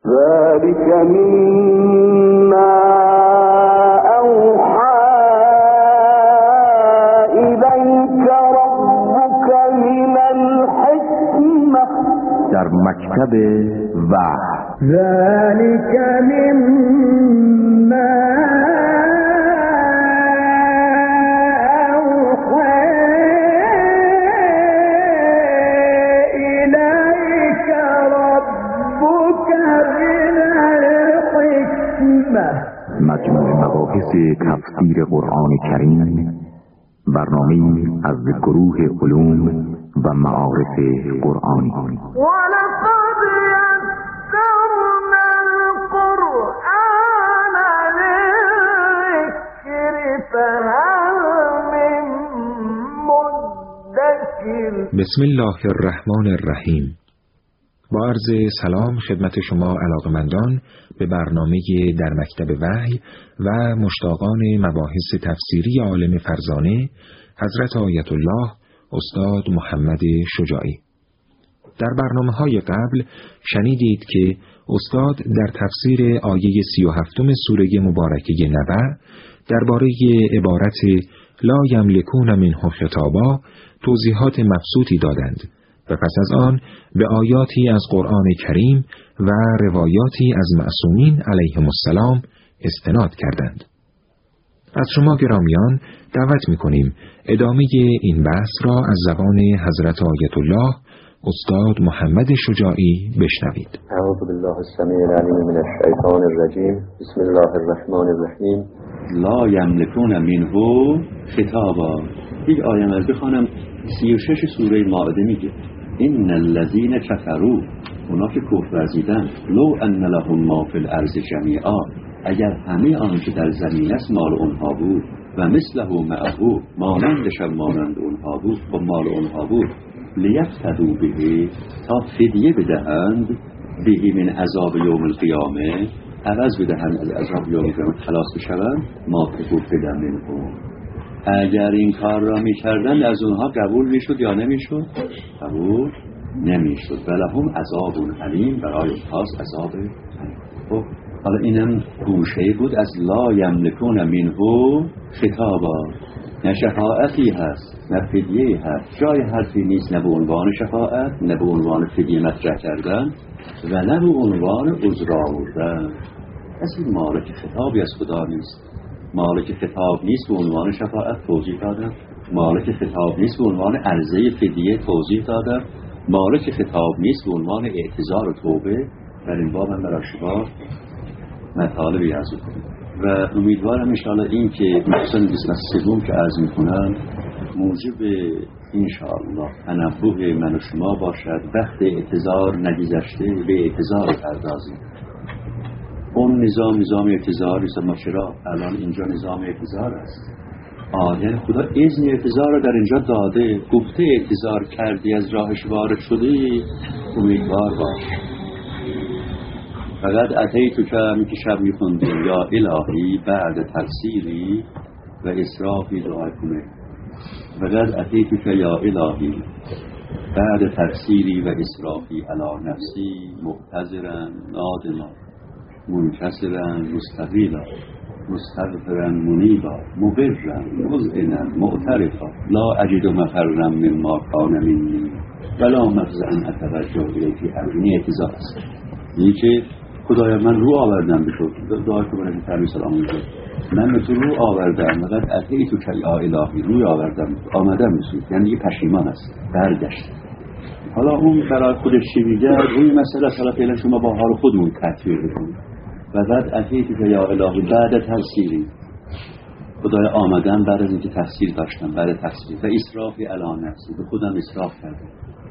ذلك مما أوحى إليك ربك من الحكمة در مکتب وحی. ذلك مما مجموع مباحث تفسیر قرآن کریم، برنامه‌ای از گروه علوم و معارف قرآنی. ولقد یسرنا القرآن للذکر فهل من مدکر. بسم الله الرحمن الرحیم. با عرض سلام خدمت شما علاقمندان به برنامه در مکتب وحی و مشتاقان مباحث تفسیری عالم فرزانه حضرت آیت الله استاد محمد شجاعی. در برنامه‌های قبل شنیدید که استاد در تفسیر آیه 37 سوره مبارکه نبأ درباره عبارت لا یملکون منه خطابا توضیحات مبسوطی دادند و پس از آن به آیاتی از قرآن کریم و روایاتی از معصومین علیهم السلام استناد کردند. از شما گرامیان دعوت می‌کنیم ادامه این بحث را از زبان حضرت آیت الله استاد محمد شجاعی بشنوید. اعوذ بالله السمیع العلیم من الشیطان الرجیم. بسم الله الرحمن الرحیم. لا یملکون منه خطابا. یک آیه از بخوانم 36 سوره مائده میگه ان الذين كفروا، اونا که کفر ورزیدن، لو ان لهم ما فی الارض جمیعا، اگر همه آن که در زمین است مال اونها بود و مثله معه، مانندش مانند اونها بود و مال اونها بود، لیفتدوا به، تا فدیه بدهند، به من عذاب یوم القیامه، عوض بدهند از عذاب یوم القیامه خلاص بشوند، ما تکفر منهم. اگر این کار را می‌کردند از اونها قبول میشد یا نمیشد؟ قبول نمیشد. ولهم عذاب علیم، برای اونها عذاب علیم. خب حالا اینم گوشه بود از لا یملکون منه خطابا. نه شفاعتی هست نه فدیه هست، جای حرفی نیست، نه به عنوان شفاعت نه به عنوان فدیه مطرح کردن و نه به عنوان عذر آوردن. اصلا مالک خطابی از خدا نیست. مالک خطاب نیست به عنوان شفاعت، توضیح دادم. مالک خطاب نیست به عنوان عرضه فدیه، توضیح دادم. مالک خطاب نیست به عنوان اعتذار و توبه. در این باب من برای شما مطالبی عرض کنم و امیدوارم انشاءالله این که مثلا قسمت سوم که عرض میکنم موجب انشاءالله تنبه من و شما باشد. وقت اعتذار نگذشته، به اعتذار پردازیم. اون نظام اعتذاری است، ما چرا الان اینجا نظام اعتذار است؟ یعنی خدا اذن اعتذار رو در اینجا داده، گفته اعتذار کردی از راهش وارد شدی، امیدوار باش. فقط اتیتو که همی که شب میخوندیم یا الهی بعد تفسیری و اسرافی دعا کنه. فقط اتیتو که یا الهی بعد تفسیری و اسرافی علا نفسی محتضرن نادما منکسرا مستقیلا مستغفرا منیبا مبرا مذعنا معترفا لا اجد مفرا مما کان منی ولا مفزعا اتوجه الیه فی امری. اعتذار است. این که خدایا من رو آوردم به تو، دعا که برای ترمی سلام میگه من به تو رو آوردم، مگر اتیتو که یا الهی روی آوردم آمدم به تو، یعنی دیگه پشیمان است، برگشت. حالا اون برای خودش چی میگه روی مسئله حالا فعلا شما با حال خودمون تطبیق بکنید. و بعد اتیتی که یا الهی بعد تفسیری، خدای آمدن بعد از اینکه تفسیر داشتم، بعد تفسیر و اسرافی علی نفسی، به خودم اسراف کردم.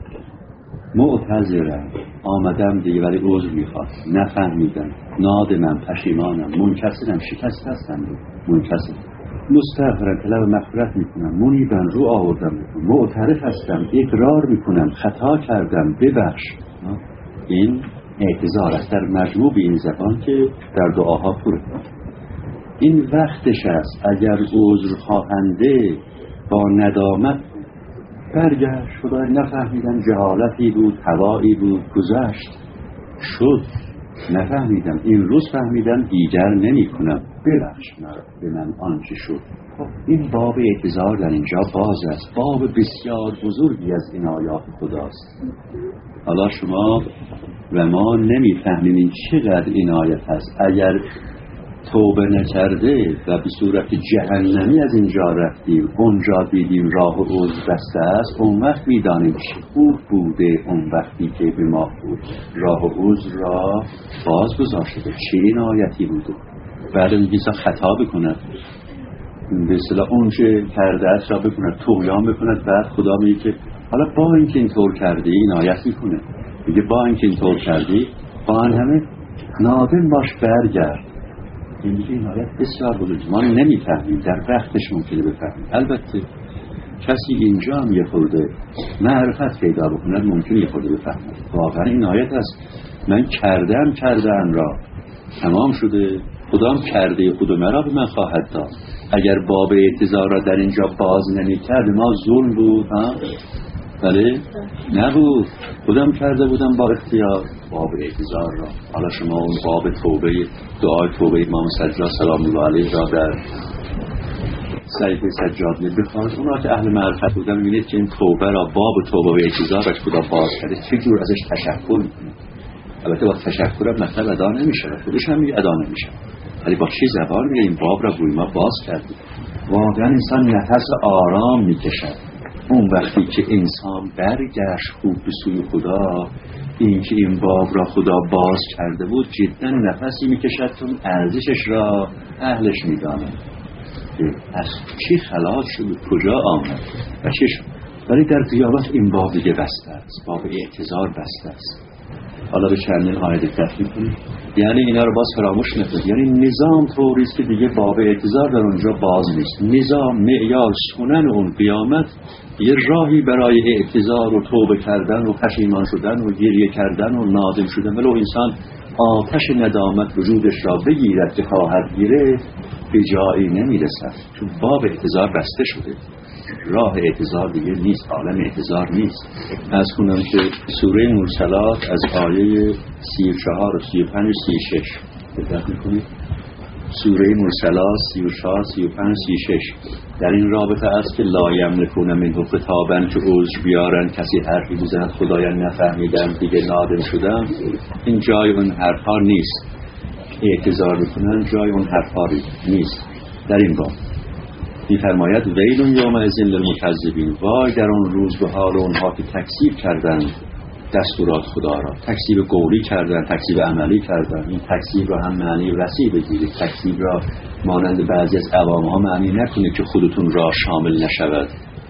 معتذرم، آمدم دیگه ولی عذر میخواد، نفهمیدم، نادمم، پشیمانم، منکسرم، شکست هستم، منکسر، مستغفرم، طلب مغفرت میکنم، منیبم، رو آوردم میکنم، معترف هستم، اقرار میکنم، خطا کردم، ببخش. این اعتذار است در مجموع این زبان که در دعاها پره. این وقتش است اگر عذر خواهنده با ندامت برگشت، خدای نفهمیدم، جهالتی بود، هوایی بود، گذشت، شد، نفهمیدم، این روز فهمیدم، دیگر نمی کنم، ببخش به من آنچه شد. این باب اعتذار در اینجا باز است، باب بسیار بزرگی از عنایات خداست. حالا شما و ما نمیفهمیم این چقدر عنایت هست. اگر توبه نکرده و به صورت جهنمی از اینجا رفتیم، اونجا دیدیم راه عذر بسته است، اون وقت میدانیم چه خوب بوده اون وقتی که به ما بود راه عذر را باز گذاشته، چه عنایتی بوده. بعد میگه خطا بکند، به اصطلاح اون چه کرده است را بکند، طغیان بکند، بعد خدا میگه که حالا با اینکه اینطور کردی عنایت میکنه، میگه با اینکه اینطور کردی با آن همه نادم باش برگرد. این میگه عنایت بسیار بزرگی، ما نمیفهمیم، در وقتش ممکنه بفهمیم. البته کسی اینجا هم یه خورده معرفت پیدا بکند ممکنه یه خورده بفهمد. واقعا عنایت است. من کردم را تمام شده، خدام کرده خود مرا به من خواهد داد. اگر باب اعتذار را در اینجا باز نمی‌کرد ما ظلم بود، ها؟ بله؟ نبود. خودم کرده بودم با اختیار باب اعتذار را. حالا شما اون باب توبه، دعای توبه امام سجاد سلام الله علیه را در صحیفه سجاد بخونید. اونا که اهل معرفت بودن می‌بینید که این توبه را، باب توبه و اعتذار را خدا باز کرده، چه جور ازش تشکر می‌کنه. البته با تشکر هم مطلب ادا نمیشه، خودش هم میگه ادا نمیشه، ولی با چه زبان میگه این باب را روی ما باز کردیم. واقعا انسان نفس آرام میکشد اون وقتی که انسان برگشت خوب به سوی خدا. این که این باب را خدا باز کرده بود جدا نفسی میکشد چون ارزشش را اهلش میداند. از چی خلاص شد، کجا آمد و چه شد. ولی در قیامت این باب دیگه بسته است، باب اعتذار بسته است. حالا به چندین آیه دقت کنید، یعنی اینا رو باز فراموش نکنید. یعنی نظام طوری است که دیگه باب اعتذار در اونجا باز نیست. نظام، معیار، سنن اون قیامت یه راهی برای اعتذار و توبه کردن و پشیمان شدن و گریه کردن و نادم شدن. ولو انسان آتش ندامت وجودش را بگیرد که خواهد گیره، به جایی نمیرسد، چون باب اعتذار بسته شده. راه اعتذار دیگه نیست، عالم اعتذار نیست. از کنم که سوره مرسلات از آیه 34 و 35 و 36 دقت میکنید. سوره مرسلات 34 35 36 در این رابطه است که لا یملکون منه خطابا، که عذر بیارن کسی حرفی بزند خدایا نفهمیدم دیگه نادم شدم. این جای اون حرفا نیست. اعتذار میکنن جای اون حرفا نیست. در این باب می‌فرماید ویل یومئذ للمکذبین، وای در اون روز به حال اونها که تکذیب کردند دستورات خدا را، تکذیب قولی کردند، تکذیب عملی کردند. این تکذیب را هم معنی وسیع بگیرید. تکذیب را مانند بعضی از عوام‌ها معنی نکنید که خودتون را شامل نشود.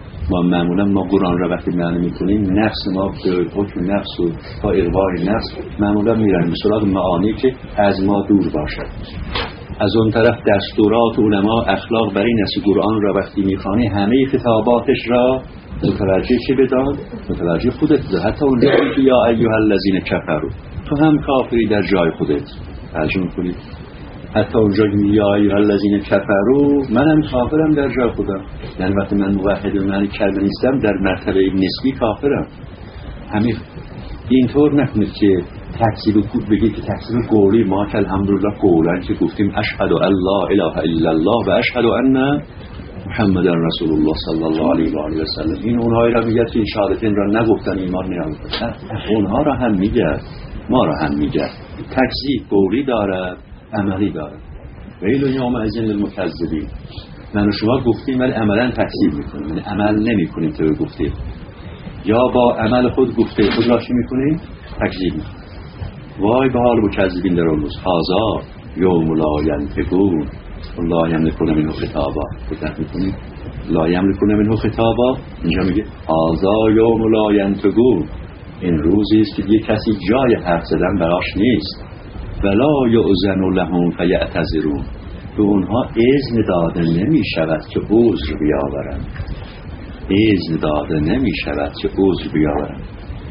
ما قرآن را وقتی معنی می‌کنیم، نفس ما به حکم نفس و با اغوای نفس معمولا میرن به سراغ معانی که از ما دور باشد. از اون طرف دستورات علما اخلاق بر این است قرآن را وقتی میخوانی همه خطاباتش را متوجه چه بدان؟ متوجه خودت بده. حتی اون جایی که یا ایها الذین کفروا، تو هم کافری در جای خودت ترجمه کنید. حتی اونجا که یا ایها الذین کفروا، منم کافرم در جای خودم. یعنی وقتی من موحد و معنی کلمه نیستم در مرتبه نسبی کافرم. همین اینطور نکنید که تکذیب بگید که تکذیب قولی. ما که الحمدلله قولا که گفتیم اشهد ان لا اله الا الله و اشهد ان محمد رسول الله صلی الله علیه و آله و سلم، این اونها را میگه که این شهادتین را نگفتن ایمان نیاوردن. اونها را هم میگه، ما را هم میگه. تکذیب قولی دارد، عملی دارد. ویل یومئذ للمکذبین. من و شما گفتیم ولی عملا تکذیب میکنیم، یعنی عمل نمیکنیم تو گفتیم، یا با عمل خود گفته خود را چی میکنیم؟ تکذیب میکنیم. وای به حال مکذبین در اون روز. هذا یوم لا ینطقون لا یملکون منه خطابا. دقت میکنید؟ لا یملکون منه خطابا اینجا میگه هذا یوم لا ینطقون. این روزی است که دیگه کسی جای حرف زدن براش نیست. ولا یؤذن لهم فیعتذرون. به اونها اذن داده نمی شود که عذر بیاورند. اذن داده نمی شود که عذر بیاورند،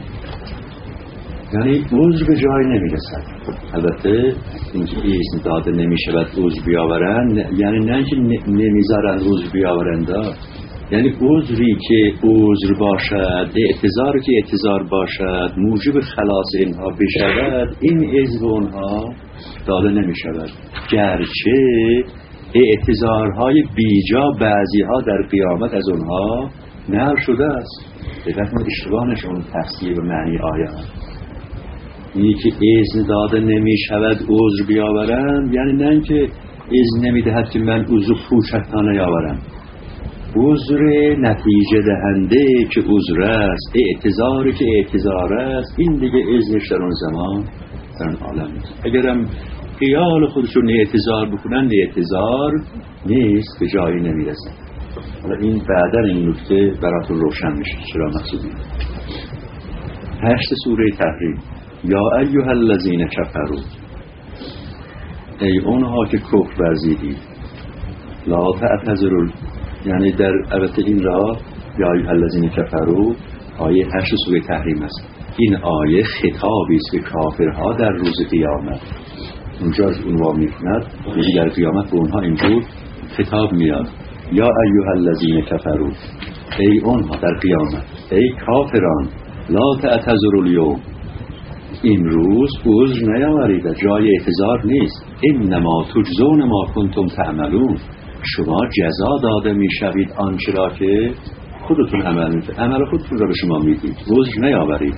یعنی عذر به جای نمیرسد. البته اینکه اذن داده نمی شود عذر بیاورند، یعنی نه که نمیذارند عذر بیاورند، یعنی عذری که عذر باشد، اعتذاری که اعتذار باشد، موجب خلاص اینها بشود، این عذر اونها داده نمی شود، گرچه اعتذارهای بیجا بعضیها در قیامت از اونها نقل شده است. دقیقا اشتباهشون تفسیر و معنی آیات اینی که اذن داده نمی شود عذر بیاورم، یعنی نه اینکه اذن نمی دهد که من عذر کوچکانه یاورم، عذر نتیجه دهنده که عذر است، اعتذاری که اعتذار است، این دیگه اذنش در اون زمان در اون عالم نیست. اگرم خیال خودشون اعتذار بکنن، اعتذار نیست، به جایی نمیرسن. حالا این بعدا این نکته براتون روشن میشه چرا مقصودی. 8 سوره تحریم. یا ایها الذین کفروا، ای اونها که کفر ورزیدید، لا تعتذروا، یعنی در البته این را یا ایها الذین کفروا آیه 8 سوره تحریم است. این آیه خطابی است به کافرها در روز قیامت. اونجا عنوان می‌کند یعنی در قیامت به اونها اینجور خطاب میاد، یا ایها الذین کفروا، ای اونها در قیامت، ای کافران، لا تعتذروا الیوم، این روز عذر نیاورید، جای اعتذار نیست، انما تجزون ما کنتم تعملون، شما جزا داده میشوید آنچه را که خودتون عمل میکنید، عمل خودتون را به شما میدید، عذر نیاورید.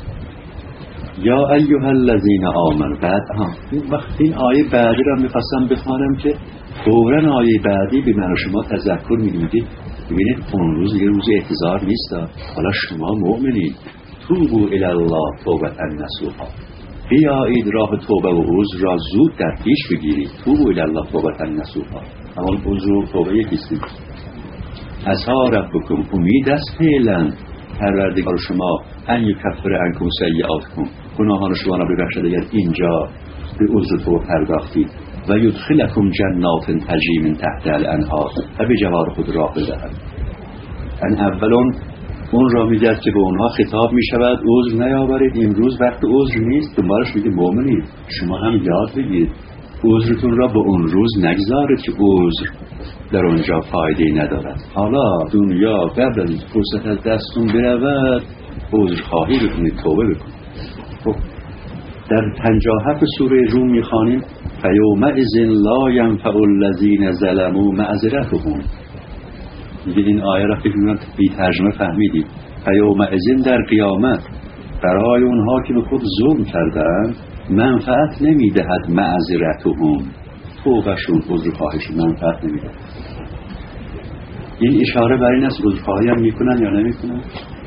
یا ایها الذین آمنوا، بعد این آیه بعدی را میخواستم بخوانم که فوراً آیه بعدی به من و شما تذکر میدید. ببینید اون روز یه روز اعتذار نیست، حالا شما مؤمنید، توبوا الی الله توبة نصوحا، بیایید راه توبه و عذر را زود در پیش بگیرید. توبوا الی الله توبة نصوحا، اما عذر و توبه یکیست. عسى ربکم، امید است فعلا پروردگار شما ان یکفر عنکم سیئاتکم، گناهان شما را ببخشد اگر اینجا به عذر تو پرداختید، و یدخلکم جنات تجری من تحت الانهار، و به جوار خود راه بدهد. ان اولون اون را میگه که به اونها خطاب میشود عذر نیاورید، امروز وقت عذر نیست، دنبالش میگه مؤمنید شما هم یاد بگیرید عذرتون را به اون روز نگذارید که عذر در اونجا فایده ندارد. حالا دنیا قبل از فرصت از دستون برود عذر خواهی بکنید، توبه بکنید. خب در 57 سوره روم میخوانیم فیومئذ لا ینفع الذین ظلموا معذرتهم. میگه این آیه را فکر می‌کنم بی ترجمه فهمیدید. فیومئذ در قیامت برای اونها که به خود ظلم کردند منفعت نمیدهد معذرتهم، توبهشون عذرخواهیشون منفعت نمیدهد. این اشاره بر این است عذرخواهی هم میکنن یا نمیکنن؟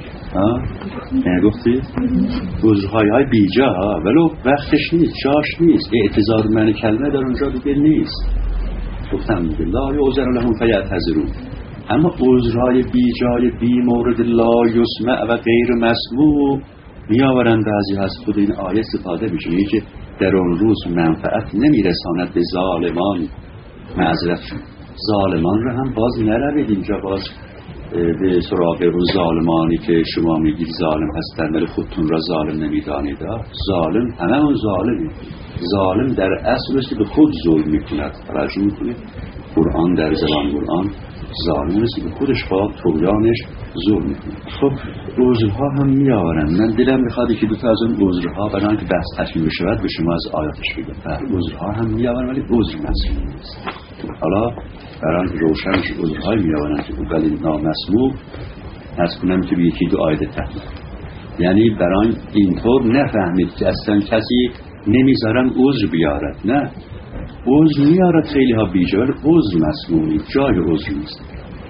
گفتی؟ عذرخواهی های بیجا ولو وقتش نیست، جاش نیست، اعتذار من کلمه در اونجا دیگه نیست. گفتم دیگه لا یعذر لهم فیعتذرون. اما عذرهای بیجای بی مورد لا یسمع و غیر مسموع میآورند، بعضی از خود این آیه استفاده میشه که در اون روز منفعت نمیرساند به ظالمان معذرتشون. ظالمان را هم باز نروید اینجا باز به سراغ اون ظالمانی که شما میگید ظالم هستند ولی خودتون را ظالم نمیدانید. ظالم همه اون ظالمی، ظالم در اصلش که به خود ظلم میکند. توجه میکنید قرآن در زبان قرآن ظالم است که خودش با طغیانش ظلم میکنه. خب عذرها هم میآورن. من دلم میخواد که دو تا از اون عذرها برای اینکه بحث تشریح بشه به شما از آیاتش بگم. عذرها هم میآورن ولی عذر مسموع نیست. حالا برای اینکه روشنش عذرهای میآورن که ولی نامسموع از کنم که به یکی دو آیه تحلیل، یعنی برای اینطور نفهمید که اصلا کسی نمیذارن عذر بیارد. نه، عذر میارد خیلی ها بیجا ولی عذر مسمومی، جای عذر نیست.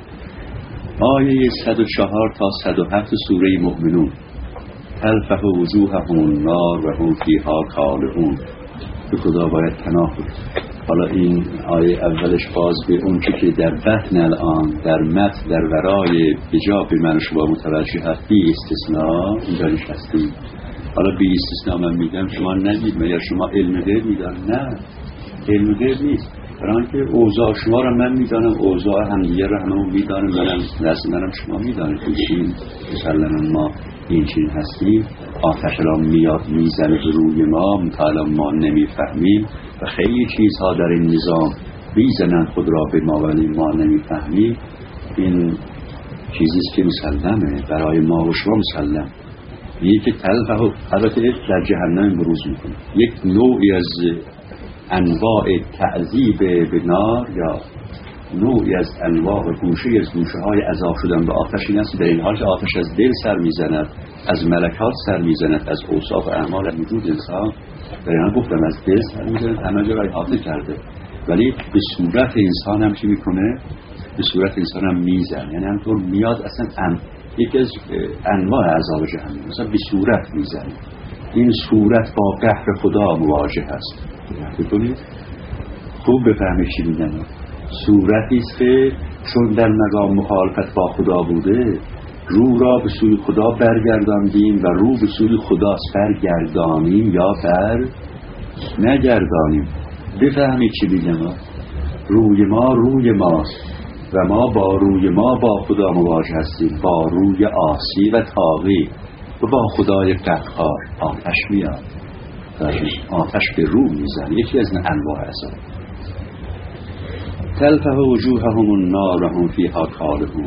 آیه 104 تا 107 سوره مؤمنون تلفح وجوههم النار و هم فیها کالئون. به خدا باید پناه بود. حالا این آیه اولش باز به اون که در بطن الان در متن در ورای بجا به من شما متوجه هست بی استثناء اینجا نشستیم. حالا بی استثناء من میگم شما نگید مگر شما علم غیب میدان؟ نه، علم غیب نیست. برای که اوضاع شما را من میدانم، اوضاع همدیگه را همون میدانم، منم شما میدانم که چین مسلما ما این چین هستیم. آتش را میاد میزنه روی ما مطالعا ما نمیفهمیم و خیلی چیزها در این نظام میزنن خود را به ما ولی ما نمیفهمیم. این چیزیست که مسلمه برای ما و شما مسلم. یکی تلفه البته در جهنم بروز میکنه. یک نوعی از انواع تعذیب به نار یا نوعی از انواع گوشه از گوشه های عذاب شدن به آتش این است در این حال که آتش از دل سر میزند، از ملکات سر میزند، از اوصاف اعمال وجود انسان در این حال گفتم از دل سر میزند، همه جا را احاطه کرده، ولی به صورت انسان هم چی میکنه؟ به صورت انسان هم میزن، یعنی همطور میاد اصلا یکی از انواع عذاب جهنم مثلا به صورت میزن. این صورت با قهر خدا مواجه هست. بکنید خوب بفهمید چی میگن. صورتی است که چون در مقام مخالفت با خدا بوده، رو را به سوی خدا برگرداندیم و رو به سوی خداست، برگردانیم یا بر نگردانیم. بفهمید چی میگن. روی ما روی ماست و ما با روی ما با خدا مواجه هستیم، با روی آسی و طاغی و با خدای قهار. آتش میاد، آتش به رو میزن، یکی از انواع عذاب. تلفح وجوههم النار و هم فیها کالحون،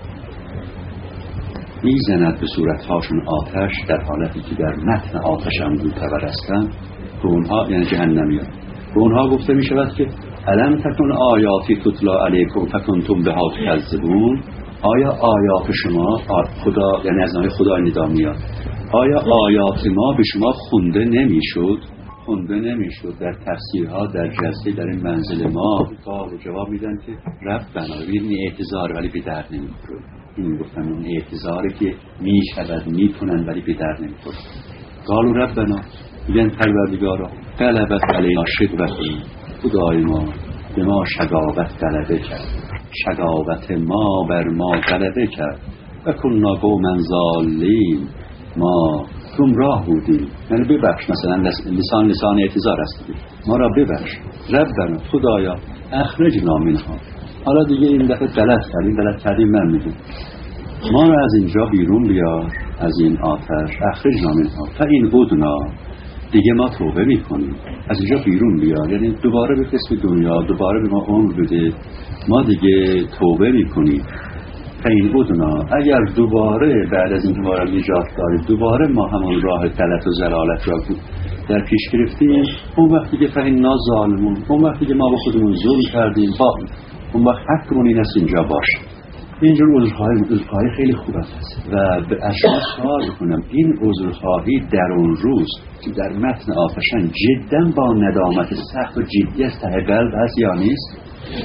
میزند به صورتهاشون آتش در حالتی که در متن آتش هم معتبر هستند. به اونها یعنی جهنمیان، به اونها گفته میشود که الم تکن آیاتی تتلا علیکم فکنتم بها تکذبون. آیا آیات شما خدا یعنی از نام خدا ندا میاد، آیا آیات ما به شما خونده نمیشد؟ خونده نمیشد در تفسیرها در جلسه در این منزل ما جواب میدن که ربنا، این اعتذار ولی به درد نمیخوره. این گفتن اون اعتذاری که میشود میکنن ولی به درد نمیخوره. قالوا ربنا، میگن پروردگارا غلبت علینا شقوتنا، خدای ما به ما شقاوت غلبه کرد، شقاوت ما بر ما غلبه کرد و کنا قوما ضالین، ما گمراه بودیم. یعنی ببخش، مثلا لسان اعتذار است، ما را ببخش. ربنا، خدایا اخرجنا منها، حالا دیگه این دفعه غلط کردیم من میگم ما را از اینجا بیرون بیار، از این آتش. اخرجنا منها فإن عدنا، دیگه ما توبه میکنیم، از اینجا بیرون بیار، یعنی دوباره به قسم دنیا دوباره به ما عمر بده، ما دیگه توبه میکنیم. فإن عدنا، اگر دوباره بعد از این ما را نجات داریم، دوباره ما همون راه غلط و ضلالت را در پیش گرفتیم، اون وقتی که فإنا ظالمون، اون وقتی که ما به خودمون ظلم کردیم، اون وقت حقمون این است اینجا باشه. اینجور عذرخواهی خیلی خوب است و به شما سوال بکنم، این عذرخواهی در اون روز که در متن آتشن جدا با ندامت سخت و جدی از ته قلب هست یا نیست؟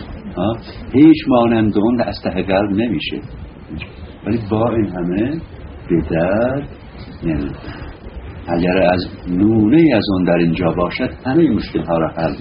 هیچ مانند اون از ته قلب نمیشه، ولی با این همه به درد نمیخوره. اگر از نمونه از اون در اینجا باشد همه مشکل ها را حل.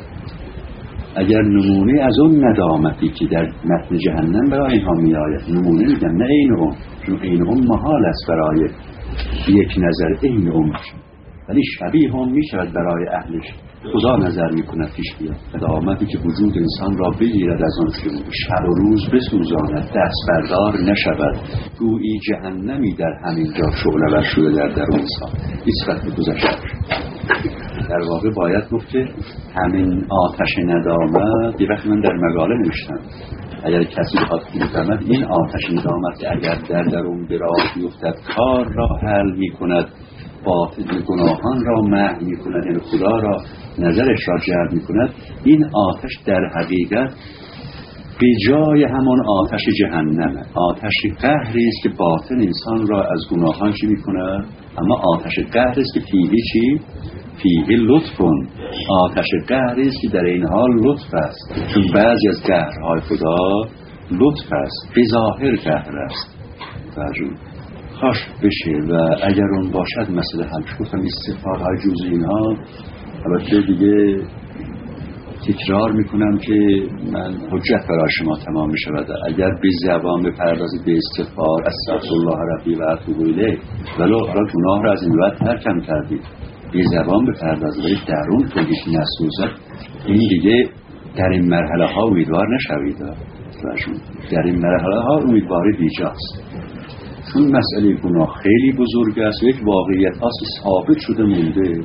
اگر نمونه از اون ندامتی که در متن جهنم برای اینها می آید، نمونه میگم نه این اون، چون این اون محال است برای یک نظر این اون، ولی شبیه هم می شود برای اهلش. خدا نظر می کند پیش بیاد ندامتی که وجود انسان را بگیرد از آن شروع، شب و روز بسوزاند، دست بردار نشود، گویی جهنمی در همین جا شعله ور شده در درون انسان، نسبت گذشته. در واقع باید گفت که همین آتش ندامت، یه وقتی من در مقاله نوشتم اگر کسی بخواد میفهمد، این آتش ندامت که اگر در درون به راه بیفتد کار را حل میکند، باطل گناهان را محو میکند، یعنی خدا را نظرش را جلب میکند، این آتش در حقیقت به جای همون آتش جهنمه، آتش قهری است که باطن انسان را از گناهان چی میکند، اما آتش قهری است که فیهی چی؟ فیه لطفون، آتش قهری است که در این حال لطف است، چون بعضی از قهرهای خدا لطف است، به ظاهر قهر است. خوش بشه و اگر اون باشد مسئله حل شد. گفتم استغفارهای جزئی اینها البته دیگه تکرار میکنم که من حجت برای شما تمام میشود. اگر به زبان بپردازید به استغفار، استغفرالله ربی و اتوب الیه، ولو گناه را از این بعد ترکم کردید، به زبان بپردازید ولی درون توجیه نسوزد، این دیگه در این مرحله ها امیدوار نشوید. در این مرحله ها امیدواری بیجاست، چون مسئله گناه خیلی بزرگ است و یک واقعیت هست ثابت شده مونده.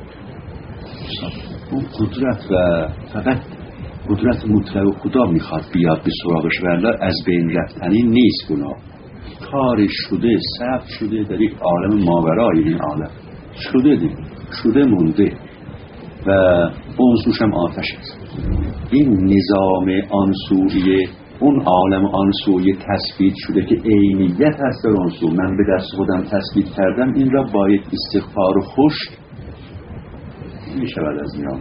اون قدرت و فقط قدرت مطلق خدا میخواد بیاد به سراغش، ولی از بین رفتنی نیست گناه. کاری شده، ثبت شده در یک عالم ماورای این عالم شده مونده و اون سوش هم آتش است. این نظام آنسویه اون عالم آنسویه تثبیت شده که عینیت هست در اون سو. من به دست خودم تثبیت کردم، این را با یک استغفار خشک می شود از میان.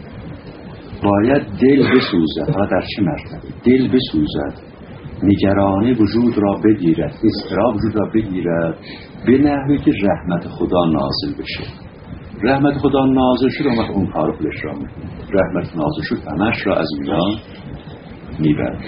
باید دل بسوزد. ها در چه مرتبه؟ دل بسوزد، نگرانی وجود را بگیرد، اضطراب وجود را بگیرد، به نحوی که رحمت خدا نازل بشه. رحمت خدا نازل شد، اون وقت اون کار خودش را میکنه. رحمت نازل شد همش را از میان میبرد.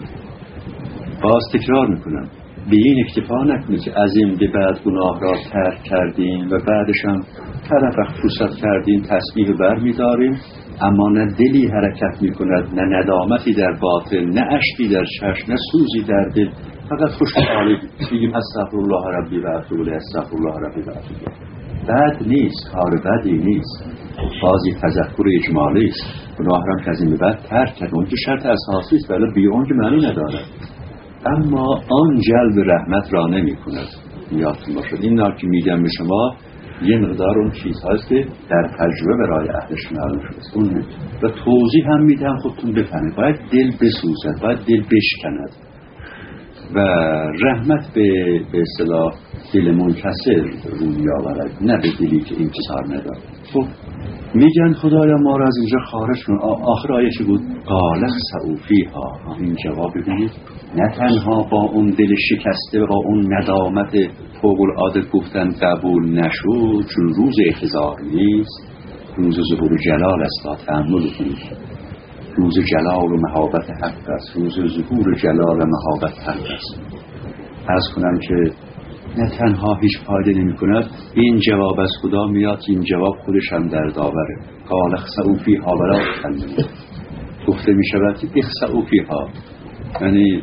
باز تکرار میکنم، به این اکتفا نکنید که از این به بعد گناه را ترک کردیم و بعدش هم طرف فرصت کردیم تسبیح بر میداریم، اما نه دلی حرکت میکند، نه ندامتی در باطن، نه اشکی در چشم، نه سوزی در دل. فقط خوشحالی بگیم استغفرالله ربی و اتوب الیه، استغفرالله ربی و اتوب الیه. بد نیست، کار بدی نیست، بازی تذکر اجمالی است. گناه را که از این به بعد ترک کرد، اون که شرط اساسی است، ولی بی اون که معنی ندارد. اما آن جلب رحمت را نمی کند. یادتون باشد این نار که میگم به شما یه مقدار اون چیزهاست که در تجربه برای اهلش معلوم شده است. اون و توضیح هم میدم خودتون بفهمید. باید دل بسوزد، باید دل بشکند و رحمت به اصطلاح دل منکسر روی آورد، نه به دلی که انکسار ندارد. خب میگن خدایا ما را از اینجا خارج کن. آخر آیه چی بود؟ قال اخسئوا فیها. این جواب ببینید، نه تنها با اون دل شکسته و با اون ندامت فوق العاده گفتن قبول نشد، چون روز احتضار نیست، روز ظهور جلال است. با تأمل کنید، روز جلال و مهابت حق است، روز ظهور جلال و مهابت حق است. عرض کنم که نه تنها هیچ فایده نمی کند، این جواب از خدا میاد، این جواب خودش هم در داوره. قال اخسئوا فیها ولا تکلموا. گفته می شود که اخسئوا فیها، یعنی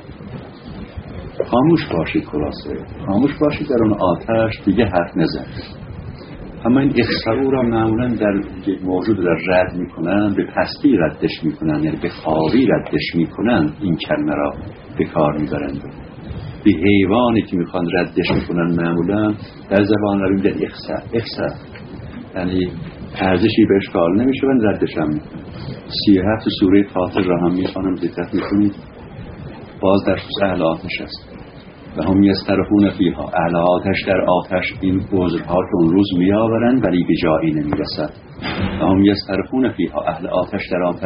خاموش باشید، خلاصه خاموش باشید در اون آتش، دیگه حرف نزنید. اما این اخسئوا را معمولا در موجود در رد میکنن، به پستی ردش میکنن، یعنی به خوابی ردش میکنن. این کلمه را به کار میبرند. به حیوانی که میخوان ردش میکنن معمولا در زبان عربی میگن اخسأ، یعنی ارزشی بهش قائل نمیشه و ردش هم میکنن. 37 سوره فاطر را هم میخوانم، دقت میکنید. باز در خصوص اهل آتش است. و هم یسترخون فیها. اهل آتش در آتش این عذرها که اون روز میآورند ولی به جایی نمیرسد. و هم یسترخون فیها. اهل آتش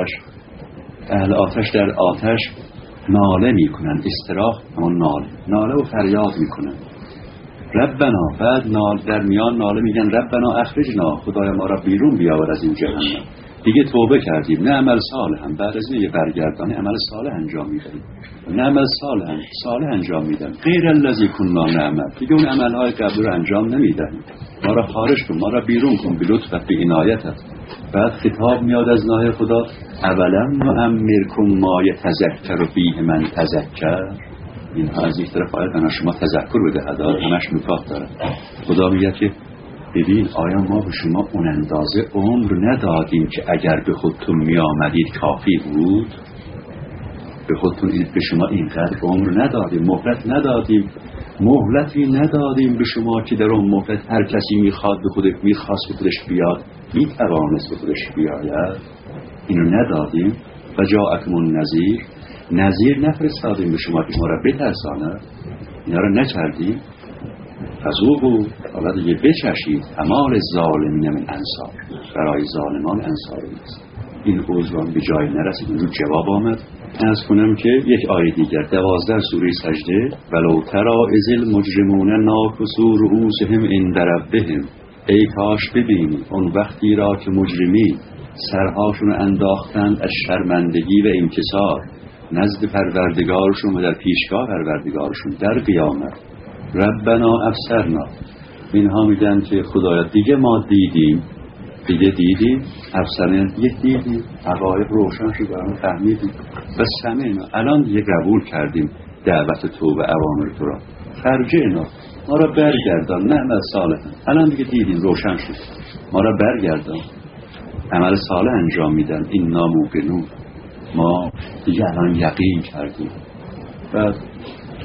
در آتش ناله میکنن. استراخ همون ناله و فریاد میکنن. ربنا، بعد در میان ناله میگن ربنا اخرجنا، خدای ما را بیرون بیاور از این جهنم. دیگه توبه کردیم، نه عمل صالح هم بعد از این یه برگردانی عمل صالح انجام میدیم، نه عمل صالح انجام میدم، غیر الذی کنا نعمل، دیگه اون عملهای قبل رو انجام نمیدیم. ما را خارج کن، ما را بیرون کن به لطفت، به عنایتت. بعد خطاب میاد از ناحیه خدا، اولم نعمرکم ما یتذکر فیه من تذکر. اینها از یک طرف آیت بنا شما تذکر بده، همش نکات داره. خدا میگه که ببین آیا ما به شما اون اندازه عمر ندادیم که اگر به خودتون می آمدید کافی بود؟ به خودتون به شما اینقدر عمر ندادیم، مهلت ندادیم، مهلتی ندادیم به شما که در اون مهلت هر کسی میخواست به خودش بیاد میتوانست به خودش بیاید. اینو ندادیم. و جاءکم نذیر نفرستادیم به شما که شما را بترساند. اینا را نکردیم. فذوقوا، حالا دیگه بچشید، اعمال ظالمین من انصار، برای ظالمان انصاری نیست. این عذران به جای نرسید. اونجور جواب آمد. از کنم که یک آیه دیگر 12 سوره سجده، ولو تری اذ المجرمون ناکسوا رؤوسهم عند ربهم. ای کاش ببینی اون وقتی را که مجرمین سرهاشون انداختند از شرمندگی و انکسار نزد پروردگارشون و در پیشگاه پروردگارشون در قیامت. ربنا ابصرنا، اینها میگن که خدایا دیگه ما دیدیم، ابصرنا دیدیم، حقایق روشن شد، برامون فهمیدیم. و سمعنا، الان دیگه قبول کردیم دعوت تو و اوامر تو را. فرجعنا، ما را برگردان، نعمل صالح، الان دیگه دیدیم روشن شد، ما را برگردان، عمل صالح انجام میدن. اینا موقنون، ما دیگه الان یقین کردیم. و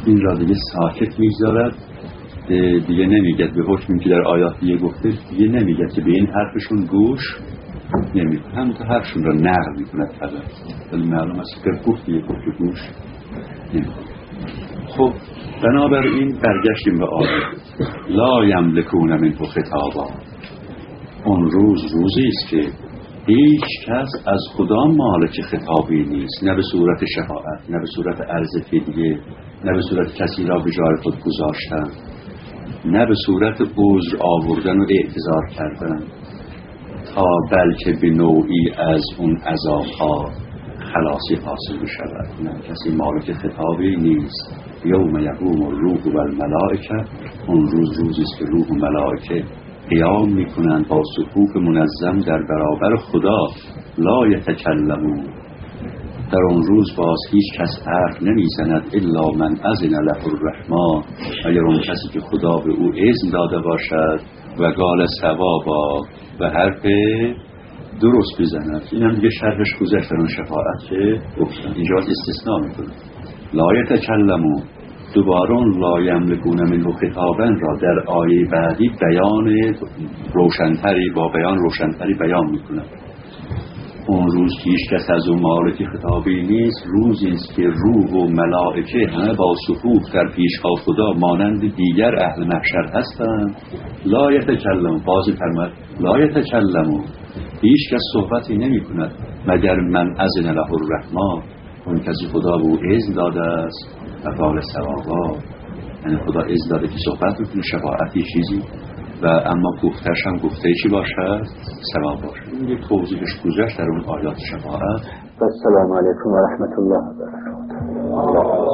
این را دیگه ساکت میگذارد، دیگه نمیگه به حکمی که در آیات دیگه گفته، دیگه نمیگه که به این حرفشون گوش نمیکنه، همونطور حرفشون را نقل میکند فقط، ولی معلوم است که گفت دیگه گفت گوش نمیکنه. خب بنابراین برگشتیم به آیات لا یملکون منه خطابا. اون روزی است که هیچ کس از خدا مالک خطابی نیست، نه به صورت شفاعت، نه به صورت عرض فدیه، نه به صورت کسی را به جای خود گذاشتن، نه به صورت عذر آوردن و اعتذار کردن، تا بلکه به نوعی از اون عذابها خلاصی حاصل بشود. نه کسی مالک خطابی نیست. یوم یقوم الروح و الملائکه، اون روزی است که روح و ملائکه قیام میکنند با صفوف منظم در برابر خدا. لا یتکلمون، در اون روز باز هیچ کس حرف نمیزند الا من اذن له الرحمن، اگر اون کسی که خدا به او اذن داده باشد و قال صوابا و حرف درست بزند. این هم دیگه شرحش گذشت در اون شفاعت که گفتن اینجا استثناء میکنه. لا یتکلمون، دوباره لا یملکون منه خطابا را در آیه بعدی بیان روشنتری با بیان روشنتری بیان میکنه. اون روز که هیچ کس از اون مالک خطابی نیست، روزی است که روح و ملائکه همه با صفوف در پیشگاه خدا مانند دیگر اهل محشر هستند. لا یتکلمون، باز فرمود لا یتکلمون، هیچ کس صحبتی نمی کند مگر من اذن له الرحمن، اون کسی خدا به او اذن داده است و قال صوابا، یعنی خدا اذن داده که صحبت بکنه، شفاعتی چیزی و اما گفتهش هم گفته چی باشد؟ ثواب باشد. این یک توضیحش گذشت در اون آیات شفاعت. السلام علیکم و رحمت الله و برکاته.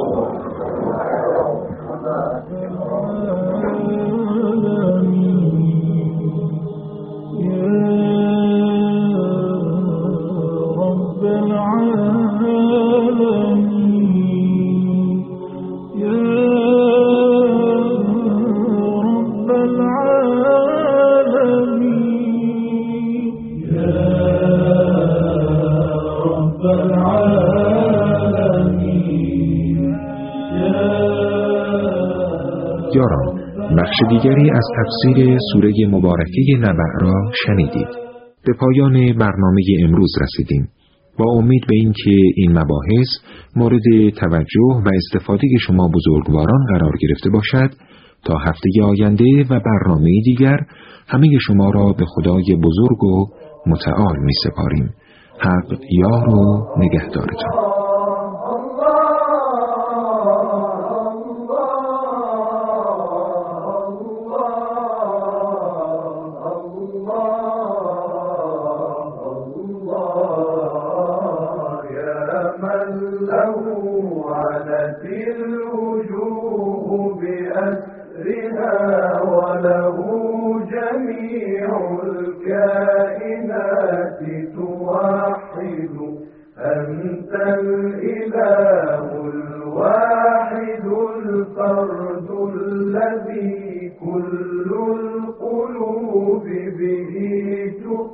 یاران، بخش دیگری از تفسیر سوره مبارکه نبأ را شنیدید. به پایان برنامه امروز رسیدیم. با امید به این که این مباحث مورد توجه و استفاده شما بزرگواران قرار گرفته باشد، تا هفته آینده و برنامه دیگر همه شما را به خدای بزرگ و متعال می سپاریم. حق یار و نگهدارتان.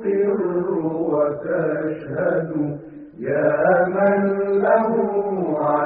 يا من له